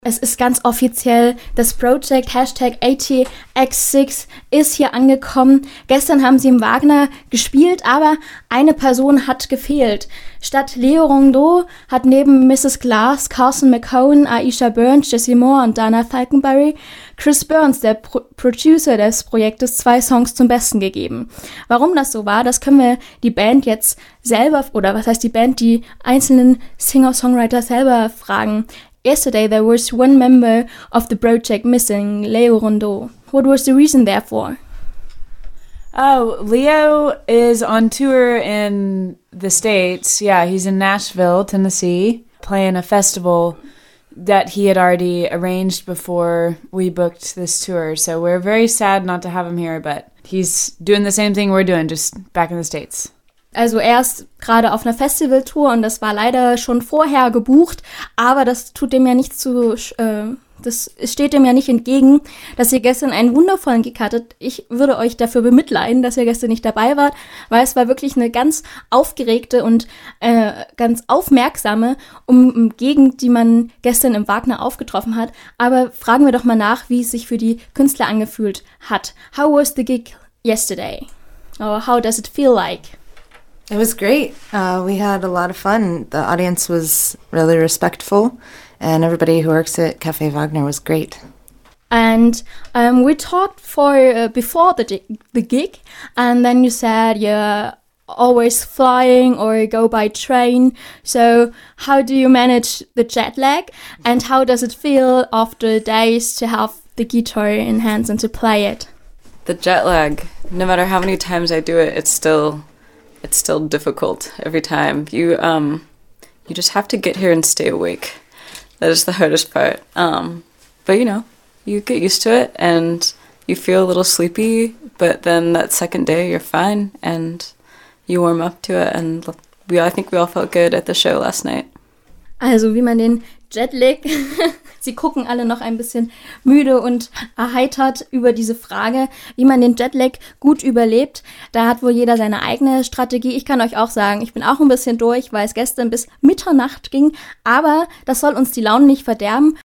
Es ist ganz offiziell, das Project #ATX6 ist hier angekommen. Gestern haben sie im Wagner gespielt, aber eine Person hat gefehlt. Statt Leo Rondeau hat neben Mrs. Glass, Carson McCone, Aisha Burns, Jessie Moore und Dana Falconberry Chris Burns, der Producer des Projektes, 2 Songs zum Besten gegeben. Warum das so war, das können wir die Band jetzt selber, oder was heißt die Band, die einzelnen Singer-Songwriter selber fragen. Yesterday there was one member of the project missing, Leo Rondeau. What was the reason therefore? Oh, Leo is on tour in the States. Yeah, he's in Nashville, Tennessee, playing a festival that he had already arranged before we booked this tour. So we're very sad not to have him here, but he's doing the same thing we're doing, just back in the States. Also er ist gerade auf einer Festivaltour und das war leider schon vorher gebucht, aber das tut dem ja nicht das steht dem ja nicht entgegen, dass ihr gestern einen wundervollen Gig hattet. Ich würde euch dafür bemitleiden, dass ihr gestern nicht dabei wart, weil es war wirklich eine ganz aufgeregte und ganz aufmerksame Gegend, die man gestern im Wagner aufgetroffen hat. Aber fragen wir doch mal nach, wie es sich für die Künstler angefühlt hat. How was the gig yesterday? Or how does it feel like? It was great. We had a lot of fun. The audience was really respectful, and everybody who works at Café Wagner was great. And we talked before the gig, and then you said you're always flying or go by train. So how do you manage the jet lag, and how does it feel after days to have the guitar in hands and to play it? The jet lag, no matter how many times I do it, it's still difficult every time. You just have to get here and stay awake. That is the hardest part. But you get used to it and you feel a little sleepy, but then that second day you're fine and you warm up to it, and I think we all felt good at the show last night. Also wie man den Jetlag, sie gucken alle noch ein bisschen müde und erheitert über diese Frage, wie man den Jetlag gut überlebt. Da hat wohl jeder seine eigene Strategie. Ich kann euch auch sagen, ich bin auch ein bisschen durch, weil es gestern bis Mitternacht ging. Aber das soll uns die Laune nicht verderben.